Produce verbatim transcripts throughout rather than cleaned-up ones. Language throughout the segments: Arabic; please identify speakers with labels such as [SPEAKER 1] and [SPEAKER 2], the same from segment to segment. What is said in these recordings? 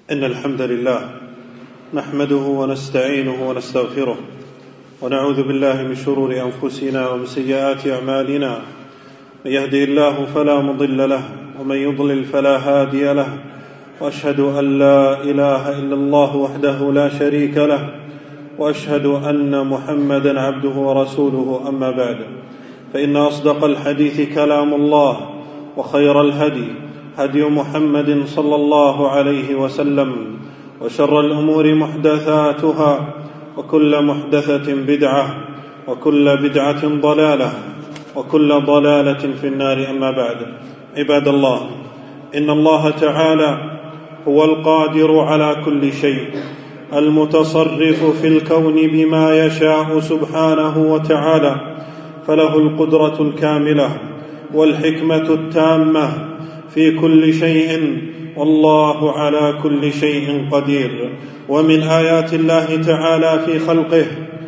[SPEAKER 1] إن الحمد لله نحمده ونستعينه ونستغفره ونعوذ بالله من شرور أنفسنا ومن سيئات أعمالنا. من يهدي الله فلا مضل له ومن يضلل فلا هادي له، وأشهد أن لا إله إلا الله وحده لا شريك له، وأشهد أن محمدا عبده ورسوله. أما بعد، فإن أصدق الحديث كلام الله، وخير الهدي هدي محمد صلى الله عليه وسلم، وشر الأمور محدثاتها، وكل محدثة بدعة، وكل بدعة ضلالة، وكل ضلالة في النار. أما بعد، عباد الله، إن الله تعالى هو القادر على كل شيء، المتصرف في الكون بما يشاء سبحانه وتعالى، فله القدرة الكاملة والحكمة التامة في كل شيء، والله على كل شيء قدير. ومن آيات الله تعالى في خلقه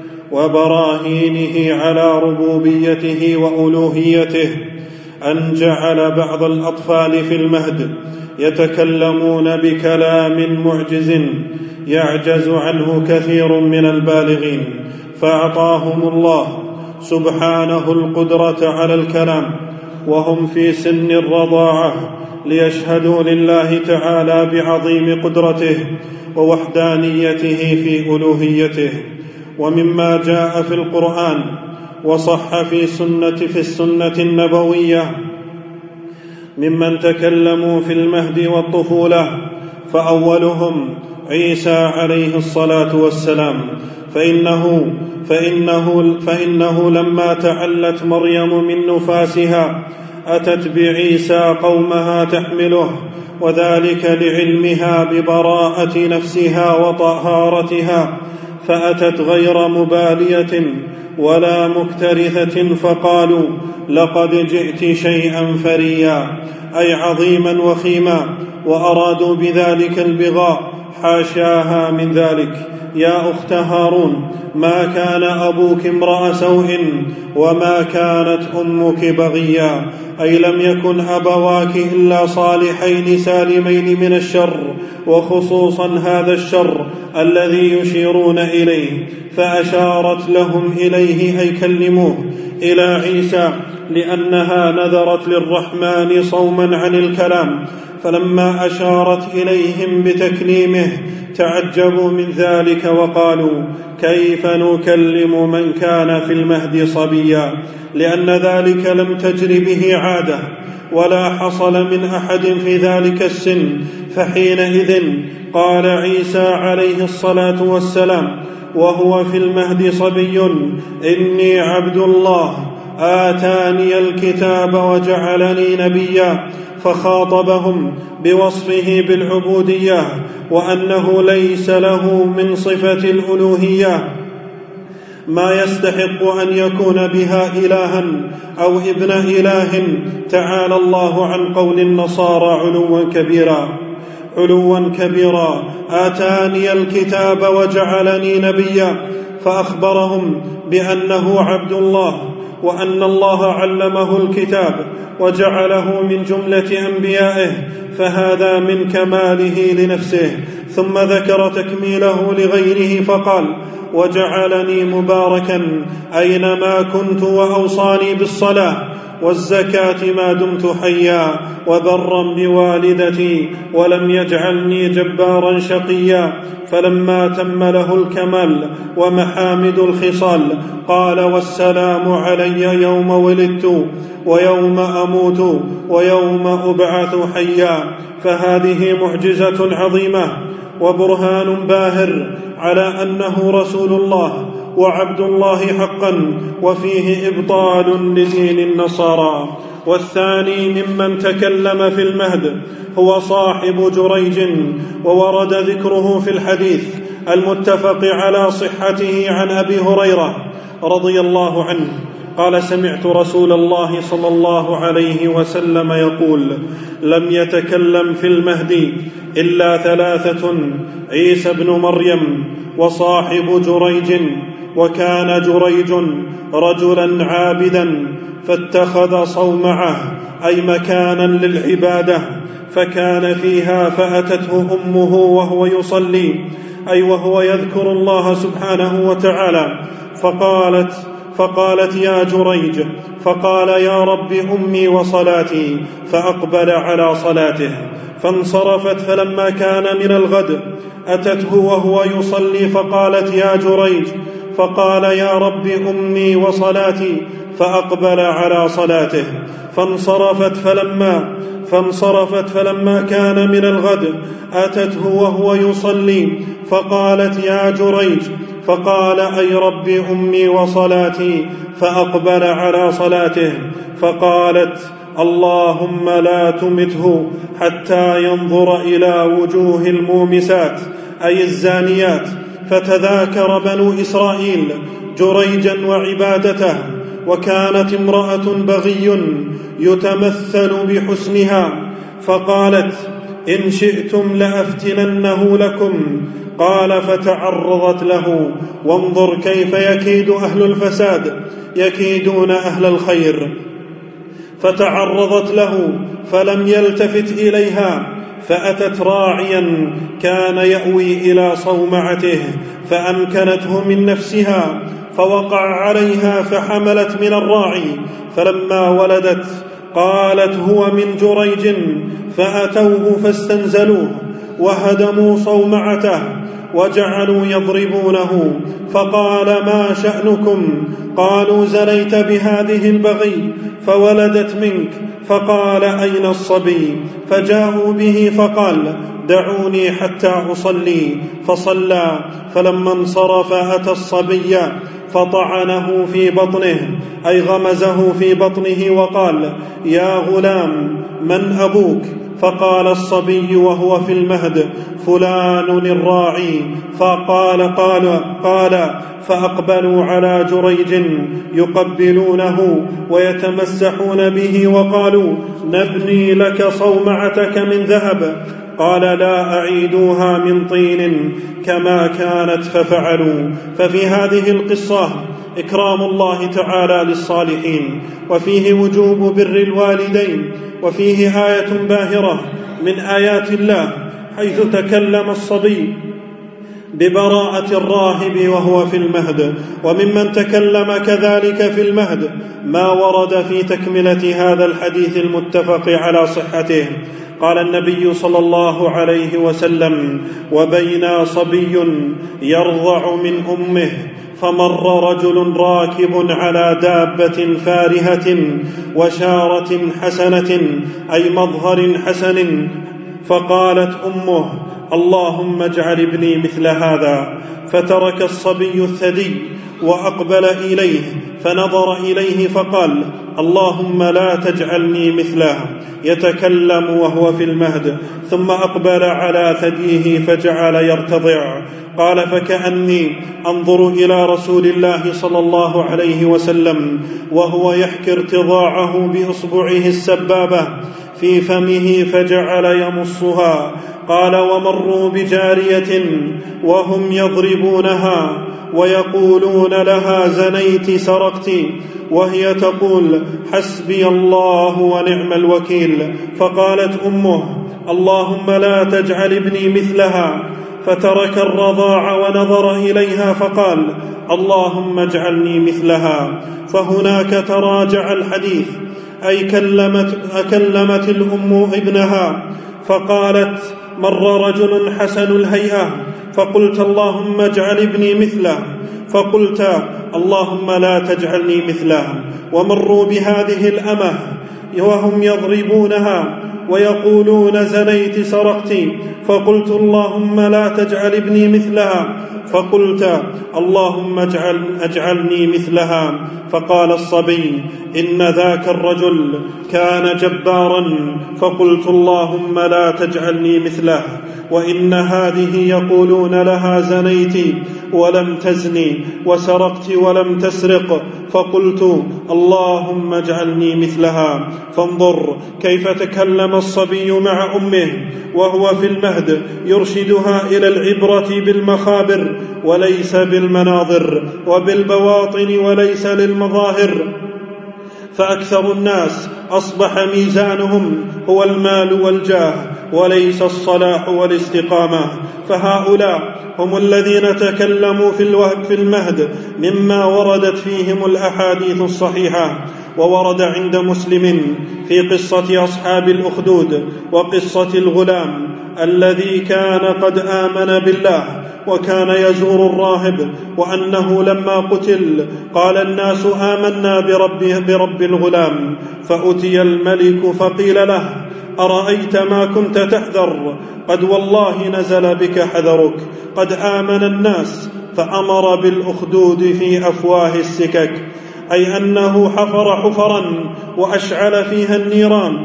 [SPEAKER 1] وبراهينه على ربوبيته وألوهيته أن جعل بعض الأطفال في المهد يتكلمون بكلام معجز يعجز عنه كثير من البالغين، فأعطاهم الله سبحانه القدرة على الكلام وهم في سن الرضاعة، ليشهدوا لله تعالى بعظيم قدرته ووحدانيته في ألوهيته. ومما جاء في القرآن وصح في سنة في السنة النبوية ممن تكلموا في المهد والطفولة، فأولهم عيسى عليه الصلاة والسلام، فإنه, فإنه, فإنه لما تعلت مريم من نفاسها أتت بعيسى قومها تحمله، وذلك لعلمها ببراءة نفسها وطهارتها، فأتت غير مبالية ولا مكترثة، فقالوا لقد جئت شيئا فريا، أي عظيما وخيما، وأرادوا بذلك البغاء، حاشاها من ذلك. يا أخت هارون، ما كان أبوك امرأ سوء وما كانت أمك بغيا، أي لم يكن أبواك إلا صالحين سالمين من الشر، وخصوصا هذا الشر الذي يشيرون إليه، فأشارت لهم إليه أي كلموه إلى عيسى، لأنها نذرت للرحمن صوما عن الكلام، فلما أشارت إليهم بتكليمه تعجبوا من ذلك وقالوا كيف نكلم من كان في المهد صبيا، لأن ذلك لم تجر به عادة ولا حصل من أحد في ذلك السن. فحينئذ قال عيسى عليه الصلاة والسلام وهو في المهد صبي: إني عبد الله آتاني الكتاب وجعلني نبيا، فخاطبهم بوصفه بالعبودية، وأنه ليس له من صفة الألوهية ما يستحق أن يكون بها إلها أو ابن إله، تعالى الله عن قول النصارى علوا كبيرا علوا كبيرا آتاني الكتاب وجعلني نبيا، فأخبرهم بأنه عبد الله، وأن الله علمه الكتاب وجعله من جملة أنبيائه، فهذا من كماله لنفسه. ثم ذكر تكميله لغيره فقال: وجعلني مباركا أينما كنت، وأوصاني بالصلاة والزكاة ما دمت حيا، وبرا بوالدتي، ولم يجعلني جبارا شقيا. فلما تم له الكمال ومحامد الخصال قال: والسلام علي يوم ولدت ويوم أموت ويوم أبعث حيا. فهذه معجزة عظيمة وبرهان باهر على أنه رسول الله وعبد الله حقا، وفيه إبطال لدين النصارى. والثاني ممن تكلم في المهد هو صاحب جريج، وورد ذكره في الحديث المتفق على صحته عن أبي هريرة رضي الله عنه قال: سمعت رسول الله صلى الله عليه وسلم يقول: لم يتكلم في المهد إلا ثلاثة: عيسى بن مريم، وصاحب جريج، وكان جريج رجلا عابدا فاتخذ صومعة أي مكانا للعبادة فكان فيها، فأتته أمه وهو يصلي أي وهو يذكر الله سبحانه وتعالى فقالت فقالت يا جريج، فقال يا رب أمي وصلاتي، فأقبل على صلاته فانصرفت. فلما كان من الغد أتته وهو يصلي فقالت يا جريج، فقال يا رب أمي وصلاتي، فأقبل على صلاته فانصرفت. فلما فانصرفت فلما كان من الغد أتته وهو يصلي فقالت يا جريج، فقال أي رب أمي وصلاتي، فأقبل على صلاته. فقالت اللهم لا تمته حتى ينظر إلى وجوه المومسات أي الزانيات. فتذاكر بنو إسرائيل جريجا وعبادته، وكانت امرأة بغي يتمثل بحسنها، فقالت إن شئتم لأفتننه لكم. قال فتعرضت له، وانظر كيف يكيد أهل الفساد يكيدون أهل الخير. فتعرضت له فلم يلتفت إليها، فأتت راعيا كان يأوي إلى صومعته فأمكنته من نفسها، فوقع عليها فحملت من الراعي. فلما ولدت قالت هو من جريج، فأتوه فاستنزلوه وهدموا صومعته وجعلوا يضربونه. فقال ما شأنكم؟ قالوا زنيت بهذه البغي فولدت منك. فقال أين الصبي؟ فجاءوا به فقال دعوني حتى أصلي، فصلى. فلما انصرف أتى الصبي فطعنه في بطنه أي غمزه في بطنه وقال يا غلام من أبوك؟ فقال الصبي وهو في المهد فلان الراعي. فقال قال قال فأقبلوا على جريج يقبلونه ويتمسحون به وقالوا نبني لك صومعتك من ذهب. قال لا أعيدوها من طين كما كانت، ففعلوا. ففي هذه القصة إكرام الله تعالى للصالحين، وفيه وجوب بر الوالدين، وفيه آية باهرة من آيات الله حيث تكلم الصبي ببراءة الراهب وهو في المهد. وممن تكلم كذلك في المهد ما ورد في تكملة هذا الحديث المتفق على صحته. قال النبي صلى الله عليه وسلم وبينا صبي يرضع من أمه فمر رجل راكب على دابة فارهة وشارة حسنة أي مظهر حسن، فقالت أمه اللهم اجعل ابني مثل هذا. فترك الصبي الثدي وأقبل إليه فنظر إليه فقال اللهم لا تجعلني مثله، يتكلم وهو في المهد. ثم أقبل على ثديه فجعل يرتضع. قال فكأني أنظر إلى رسول الله صلى الله عليه وسلم وهو يحكي ارتضاعه بإصبعه السبابة في فمه فجعل يمصها. قال ومروا بجارية وهم يضربونها ويقولون لها زنيت سرقت، وهي تقول حسبي الله ونعم الوكيل. فقالت أمه اللهم لا تجعل ابني مثلها. فترك الرضاع ونظر إليها فقال اللهم اجعلني مثلها. فهناك تراجع الحديث أي كلمت, أكلمت الأم ابنها فقالت مر رجل حسن الهيئة فقلت اللهم اجعل ابني مثله، فقلت اللهم لا تجعلني مثله. ومروا بهذه الأمة وهم يضربونها ويقولون زنيت سرقت، فقلت اللهم لا تجعل ابني مثلها، فقلت اللهم اجعل اجعلني مثلها. فقال الصبي إن ذاك الرجل كان جبارا، فقلت اللهم لا تجعلني مثله. وإن هذه يقولون لها زنيت ولم تزني وسرقت ولم تسرق، فقلت اللهم اجعلني مثلها. فانظر كيف تكلم أما الصبي مع أمه وهو في المهد يرشدها إلى العبرة بالمخابر وليس بالمناظر، وبالبواطن وليس للمظاهر، فأكثر الناس أصبح ميزانهم هو المال والجاه وليس الصلاح والاستقامة، فهؤلاء هم الذين تكلموا في المهد مما وردت فيهم الأحاديث الصحيحة. وورد عند مسلم في قصة أصحاب الأخدود وقصة الغلام الذي كان قد آمن بالله وكان يزور الراهب، وأنه لما قتل قال الناس آمنا برب, برب الغلام، فأتي الملك فقيل له أرأيت ما كنت تحذر؟ قد والله نزل بك حذرك، قد آمن الناس، فأمر بالأخدود في أفواه السكك، أي أنه حفر حفرا وأشعل فيها النيران،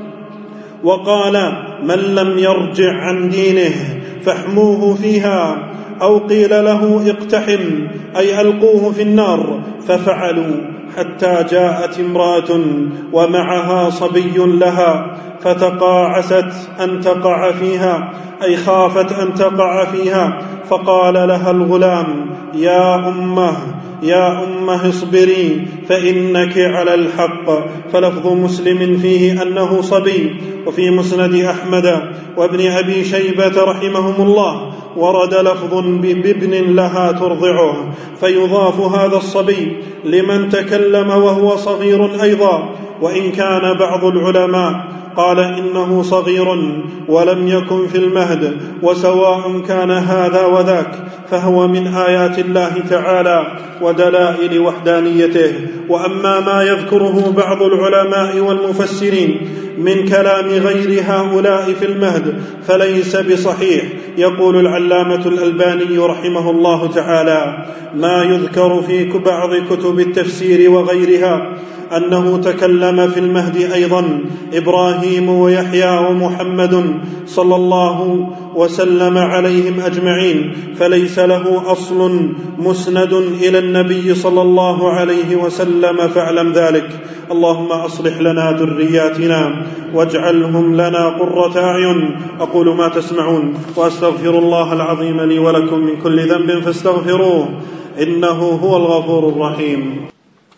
[SPEAKER 1] وقال من لم يرجع عن دينه فاحموه فيها، أو قيل له اقتحم أي ألقوه في النار، ففعلوا حتى جاءت امرأة ومعها صبي لها فتقاعست أن تقع فيها، أي خافت أن تقع فيها، فقال لها الغلام يا أمه يا أمه اصبري فإنك على الحق. فلفظ مسلم فيه أنه صبي. وفي مسند أحمد وابن أبي شيبة رحمهم الله ورد لفظ بابن لها ترضعه، فيضاف هذا الصبي لمن تكلم وهو صغير أيضا، وإن كان بعض العلماء قال إنه صغير ولم يكن في المهد، وسواء كان هذا وذاك فهو من آيات الله تعالى ودلائل وحدانيته. وأما ما يذكره بعض العلماء والمفسرين من كلام غير هؤلاء في المهد فليس بصحيح. يقول العلامة الألباني رحمه الله تعالى ما يذكر في بعض كتب التفسير وغيرها أنه تكلم في المهد أيضا إبراهيم ويحيى ومحمد صلى الله وسلم عليهم أجمعين، فليس له أصل مسند إلى النبي صلى الله عليه وسلم، فاعلم ذلك. اللهم أصلح لنا ذرياتنا واجعلهم لنا قرة أعين. أقول ما تسمعون وأستغفر الله العظيم لي ولكم من كل ذنب فاستغفروه إنه هو الغفور الرحيم.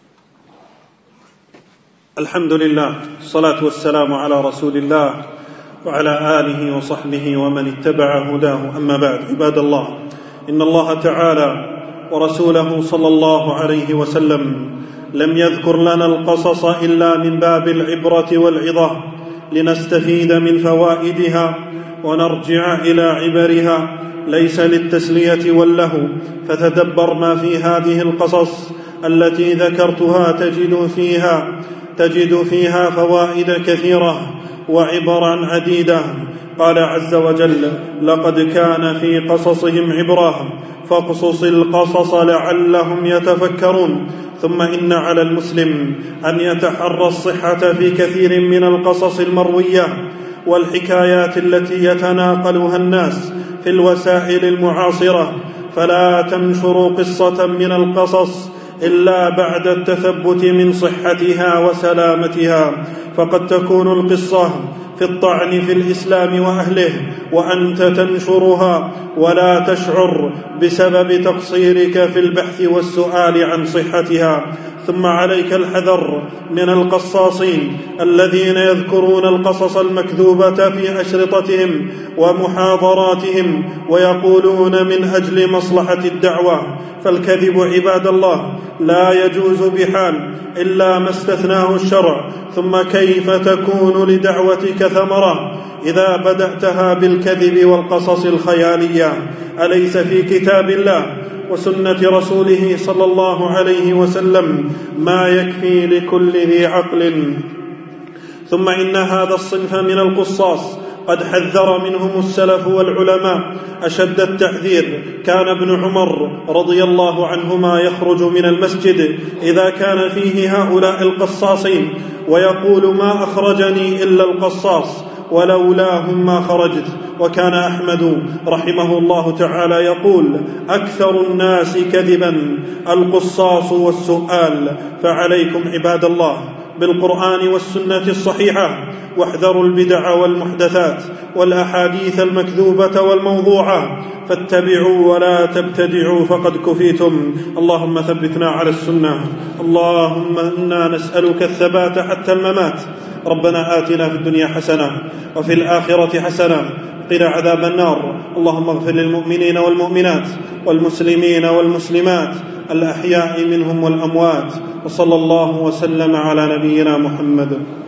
[SPEAKER 1] الحمد لله، الصلاة والسلام على رسول الله وعلى آله وصحبه ومن اتبع هداه، أما بعد. عباد الله، إن الله تعالى ورسوله صلى الله عليه وسلم لم يذكر لنا القصص إلا من باب العبرة والعظة لنستفيد من فوائدها ونرجع إلى عبرها، ليس للتسلية واللهو. فتدبر ما في هذه القصص التي ذكرتها تجد فيها تجد فيها فوائد كثيرة وعبرا عديدة. قال عز وجل لقد كان في قصصهم عبرة فاقصص القصص لعلهم يتفكرون. ثم إن على المسلم أن يتحرى الصحة في كثير من القصص المروية والحكايات التي يتناقلها الناس في الوسائل المعاصرة، فلا تنشروا قصة من القصص إلا بعد التثبت من صحتها وسلامتها، فقد تكون القصة في الطعن في الإسلام وأهله وأنت تنشرها ولا تشعر بسبب تقصيرك في البحث والسؤال عن صحتها. ثم عليك الحذر من القصاصين الذين يذكرون القصص المكذوبة في أشرطتهم ومحاضراتهم ويقولون من أجل مصلحة الدعوة. فالكذب عباد الله لا يجوز بحال إلا ما استثناه الشرع. ثم كيف تكون لدعوتك ثمرة إذا بدأتها بالكذب والقصص الخيالية؟ أليس في كتاب الله وسنة رسوله صلى الله عليه وسلم ما يكفي لكل ذي عقل؟ ثم إن هذا الصنف من القصاص قد حذر منهم السلف والعلماء أشد التحذير. كان ابن عمر رضي الله عنهما يخرج من المسجد إذا كان فيه هؤلاء القصاصين ويقول ما أخرجني إلا القصاص ولولاهم ما خرجت. وكان أحمد رحمه الله تعالى يقول أكثر الناس كذبا القصاص والسؤال. فعليكم عباد الله بالقرآن والسنة الصحيحة، واحذروا البدع والمحدثات والأحاديث المكذوبة والموضوعة، فاتبعوا ولا تبتدعوا فقد كفيتم. اللهم ثبتنا على السنة. اللهم إنا نسألك الثبات حتى الممات. ربنا آتنا في الدنيا حسنة وفي الآخرة حسنة قنا عذاب النار. اللهم اغفر للمؤمنين والمؤمنات والمسلمين والمسلمات الأحياء منهم والأموات، وصلى الله وسلم على نبينا محمد.